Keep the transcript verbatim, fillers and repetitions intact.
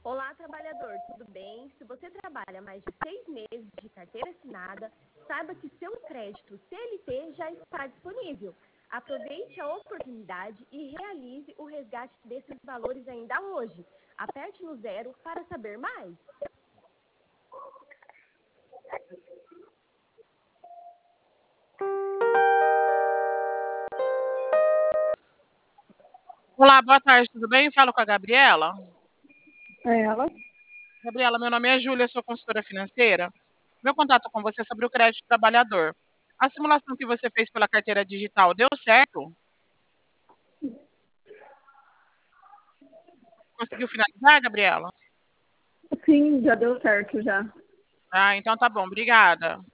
Olá, trabalhador, tudo bem? Se você trabalha mais de seis meses de carteira assinada, saiba que seu crédito C L T já está disponível. Aproveite a oportunidade e realize o resgate desses valores ainda hoje. Aperte no zero para saber mais. Olá, boa tarde, tudo bem? Falo com a Gabriela. É ela? Gabriela, meu nome é Júlia, sou consultora financeira. Meu contato com você é sobre o crédito trabalhador. A simulação que você fez pela carteira digital deu certo? Conseguiu finalizar, Gabriela? Sim, já deu certo já. Ah, então tá bom, obrigada.